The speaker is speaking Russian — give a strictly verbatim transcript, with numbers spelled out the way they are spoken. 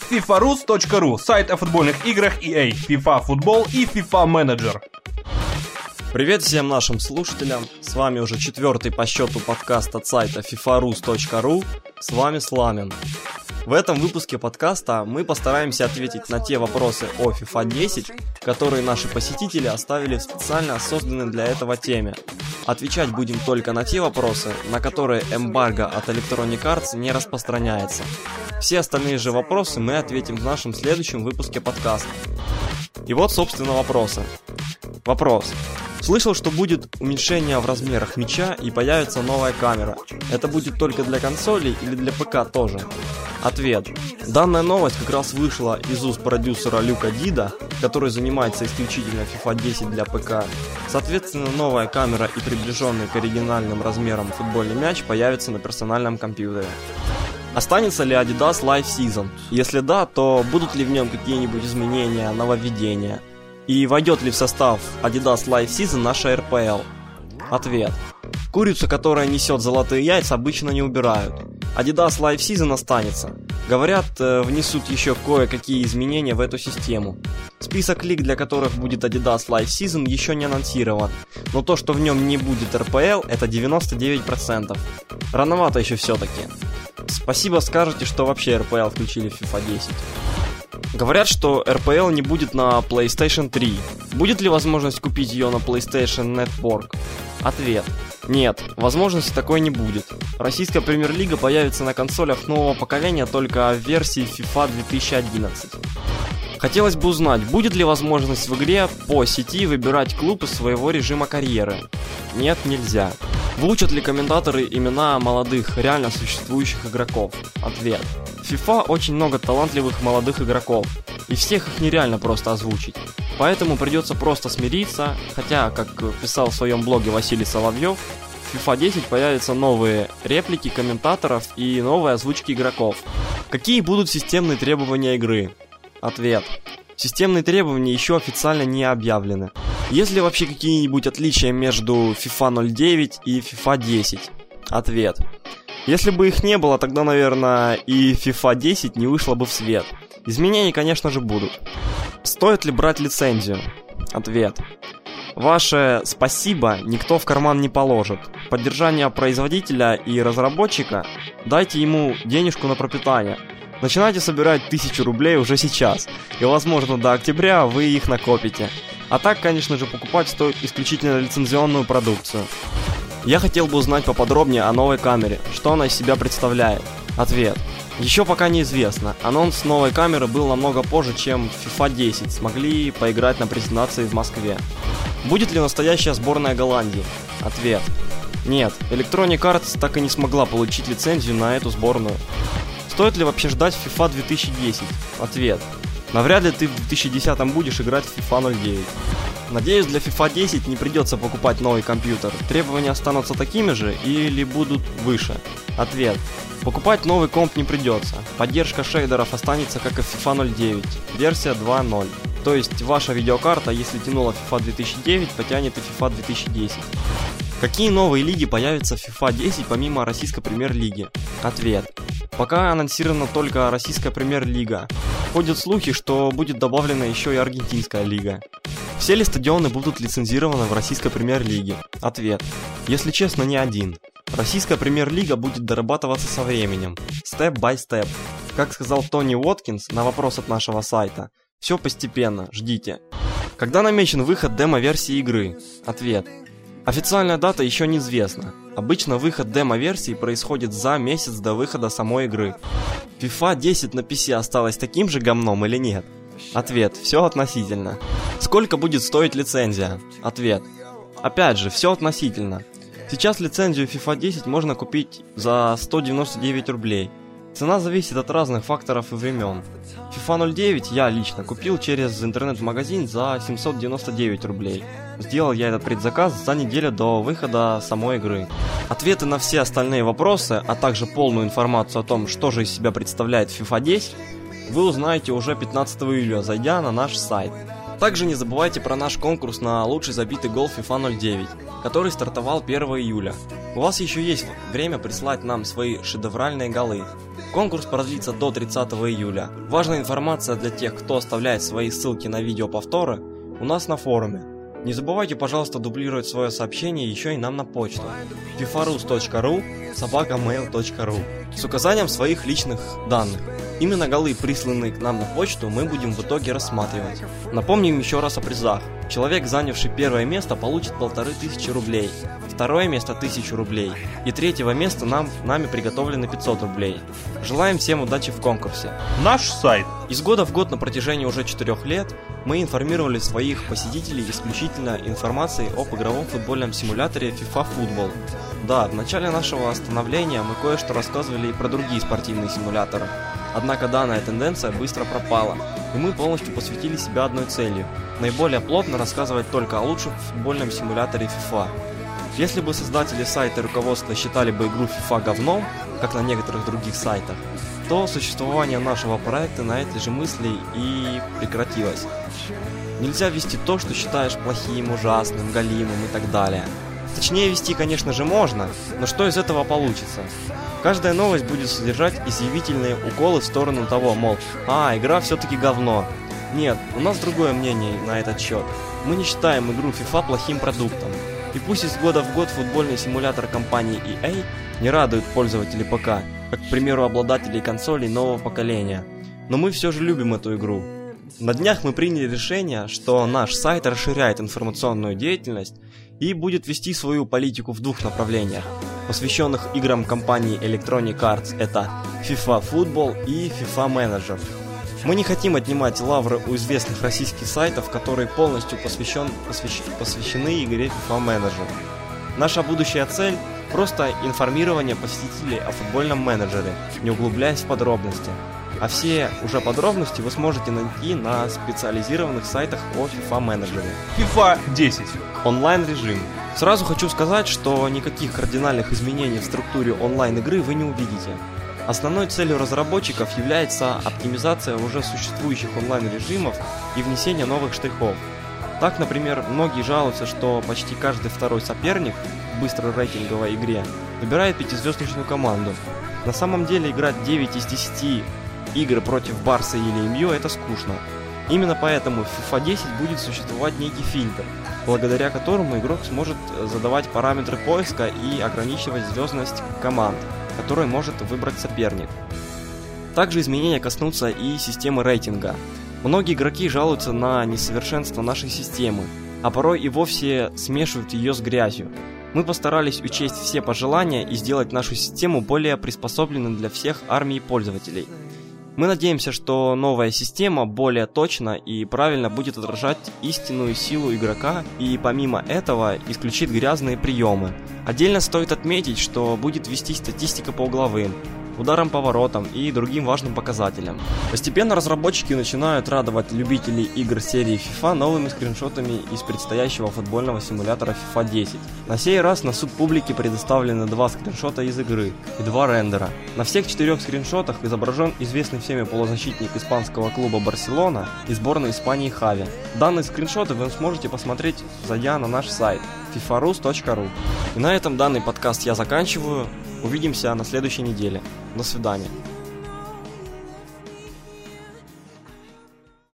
фифа рус точка ру, сайт о футбольных играх и эй, FIFA Футбол и FIFA Manager. Привет всем нашим слушателям, с вами уже четвертый по счету подкаст от сайта фифа рус точка ру, с вами Сламин. В этом выпуске подкаста мы постараемся ответить на те вопросы о фифа десять, которые наши посетители оставили в специально созданной для этого теме. Отвечать будем только на те вопросы, на которые эмбарго от Electronic Arts не распространяется. Все остальные же вопросы мы ответим в нашем следующем выпуске подкаста. И вот, собственно, вопросы. Вопрос. Слышал, что будет уменьшение в размерах мяча и появится новая камера. Это будет только для консолей или для ПК тоже? Ответ. Данная новость как раз вышла из уст продюсера Люка Дида, который занимается исключительно фифа десять для ПК. Соответственно, новая камера и приближенный к оригинальным размерам футбольный мяч появятся на персональном компьютере. Останется ли Adidas Live Season? Если да, то будут ли в нем какие-нибудь изменения, нововведения? И войдет ли в состав Adidas Live Season наша эр пэ эл? Ответ. Курицу, которая несет золотые яйца, обычно не убирают. Adidas Live Season останется. Говорят, внесут еще кое-какие изменения в эту систему. Список лиг, для которых будет Adidas Live Season, еще не анонсирован. Но то, что в нем не будет эр пэ эл, это девяносто девять процентов. Рановато еще все-таки. Спасибо скажете, что вообще эр пэ эл включили в фифа десять. Говорят, что эр пэ эл не будет на плейстейшн три. Будет ли возможность купить ее на PlayStation Network? Ответ. Нет, возможности такой не будет. Российская премьер-лига появится на консолях нового поколения только в версии FIFA две тысячи одиннадцать. Хотелось бы узнать, будет ли возможность в игре по сети выбирать клуб из своего режима карьеры? Нет, нельзя. Выучат ли комментаторы имена молодых, реально существующих игроков? Ответ. В FIFA очень много талантливых молодых игроков, и всех их нереально просто озвучить. Поэтому придется просто смириться, хотя, как писал в своем блоге Василий Соловьев, в фифа десять появятся новые реплики комментаторов и новые озвучки игроков. Какие будут системные требования игры? Ответ. Системные требования еще официально не объявлены. Есть ли вообще какие-нибудь отличия между FIFA ноль девять и фифа десять? Ответ. Если бы их не было, тогда, наверное, и фифа десять не вышла бы в свет. Изменения, конечно же, будут. Стоит ли брать лицензию? Ответ. Ваше спасибо никто в карман не положит. Поддержание производителя и разработчика, дайте ему денежку на пропитание. Начинайте собирать тысячу рублей уже сейчас, и возможно до октября вы их накопите. А так, конечно же, покупать стоит исключительно лицензионную продукцию. Я хотел бы узнать поподробнее о новой камере, что она из себя представляет. Ответ. Еще пока неизвестно. Анонс новой камеры был намного позже, чем в фифа десять смогли поиграть на презентации в Москве. Будет ли настоящая сборная Голландии? Ответ. Нет, Electronic Arts так и не смогла получить лицензию на эту сборную. Стоит ли вообще ждать FIFA две тысячи десять? Ответ. Навряд ли ты в две тысячи десятом будешь играть в FIFA ноль девять. Надеюсь, для фифа десять не придется покупать новый компьютер. Требования останутся такими же или будут выше? Ответ. Покупать новый комп не придется. Поддержка шейдеров останется как и в фифа ноль девять, версия два ноль. То есть ваша видеокарта, если тянула FIFA две тысячи девять, потянет и FIFA две тысячи десять. Какие новые лиги появятся в фифа десять помимо российской премьер-лиги? Ответ. Пока анонсирована только российская премьер-лига. Ходят слухи, что будет добавлена еще и аргентинская лига. Все ли стадионы будут лицензированы в российской премьер-лиге? Ответ. Если честно, не один. Российская премьер-лига будет дорабатываться со временем. Степ-бай-степ. Как сказал Тони Уоткинс на вопрос от нашего сайта. Все постепенно, ждите. Когда намечен выход демо-версии игры? Ответ. Официальная дата еще неизвестна. Обычно выход демо-версии происходит за месяц до выхода самой игры. фифа десять на пи си осталась таким же говном или нет? Ответ. Все относительно. Сколько будет стоить лицензия? Ответ. Опять же, все относительно. Сейчас лицензию фифа десять можно купить за сто девяносто девять рублей. Цена зависит от разных факторов и времен. фифа ноль девять я лично купил через интернет-магазин за семьсот девяносто девять рублей. Сделал я этот предзаказ за неделю до выхода самой игры. Ответы на все остальные вопросы, а также полную информацию о том, что же из себя представляет фифа десять, вы узнаете уже пятнадцатого июля, зайдя на наш сайт. Также не забывайте про наш конкурс на лучший забитый гол фифа ноль девять, который стартовал первого июля. У вас еще есть время прислать нам свои шедевральные голы. Конкурс продлится до тридцатого июля. Важная информация для тех, кто оставляет свои ссылки на видеоповторы у нас на форуме. Не забывайте, пожалуйста, дублировать свое сообщение еще и нам на почту фифарус точка ру собака мейл точка ру с указанием своих личных данных. Именно голы, присланные к нам на почту, мы будем в итоге рассматривать. Напомним еще раз о призах. Человек, занявший первое место, получит полторы тысячи рублей, второе место тысячу рублей и третьего места нам, нами приготовлено пятьсот рублей. Желаем всем удачи в конкурсе. Наш сайт. Из года в год на протяжении уже четырех лет мы информировали своих посетителей исключительно информацией об игровом футбольном симуляторе FIFA Football. Да, в начале нашего становления мы кое-что рассказывали и про другие спортивные симуляторы. Однако данная тенденция быстро пропала, и мы полностью посвятили себя одной целью – наиболее плотно рассказывать только о лучшем футбольном симуляторе FIFA. Если бы создатели сайта и руководство считали бы игру FIFA говном, как на некоторых других сайтах, то существование нашего проекта на этой же мысли и прекратилось. Нельзя вести то, что считаешь плохим, ужасным, галимым и так далее. Точнее, вести, конечно же, можно, но что из этого получится? Каждая новость будет содержать изъявительные уколы в сторону того, мол, а, игра все-таки говно. Нет, у нас другое мнение на этот счет. Мы не считаем игру FIFA плохим продуктом. И пусть из года в год футбольный симулятор компании и эй не радует пользователей ПК, как, к примеру, обладателей консолей нового поколения, но мы все же любим эту игру. На днях мы приняли решение, что наш сайт расширяет информационную деятельность и будет вести свою политику в двух направлениях, посвященных играм компании Electronic Arts, это FIFA Football и FIFA Manager. Мы не хотим отнимать лавры у известных российских сайтов, которые полностью посвящен, посвящ, посвящены игре FIFA Manager. Наша будущая цель – просто информирование посетителей о футбольном менеджере, не углубляясь в подробности. А все уже подробности вы сможете найти на специализированных сайтах о FIFA менеджере. FIFA десять. Онлайн-режим. Сразу хочу сказать, что никаких кардинальных изменений в структуре онлайн-игры вы не увидите. Основной целью разработчиков является оптимизация уже существующих онлайн-режимов и внесение новых штрихов. Так, например, многие жалуются, что почти каждый второй соперник в быстрой рейтинговой игре выбирает пятизвездочную команду. На самом деле играть девять из десяти игр против Барса или эм ю это скучно. Именно поэтому в FIFA десять будет существовать некий фильтр, благодаря которому игрок сможет задавать параметры поиска и ограничивать звездность команд, которые может выбрать соперник. Также изменения коснутся и системы рейтинга. Многие игроки жалуются на несовершенство нашей системы, а порой и вовсе смешивают ее с грязью. Мы постарались учесть все пожелания и сделать нашу систему более приспособленной для всех армий пользователей. Мы надеемся, что новая система более точно и правильно будет отражать истинную силу игрока и помимо этого исключит грязные приемы. Отдельно стоит отметить, что будет вести статистика по угловым, ударам по воротам и другим важным показателям. Постепенно разработчики начинают радовать любителей игр серии FIFA новыми скриншотами из предстоящего футбольного симулятора FIFA десять. На сей раз на суд публики предоставлены два скриншота из игры и два рендера. На всех четырех скриншотах изображен известный всеми полузащитник испанского клуба Барселона и сборной Испании Хави. Данные скриншоты вы сможете посмотреть, зайдя на наш сайт фифарус точка ру. И на этом данный подкаст я заканчиваю. Увидимся на следующей неделе. До свидания.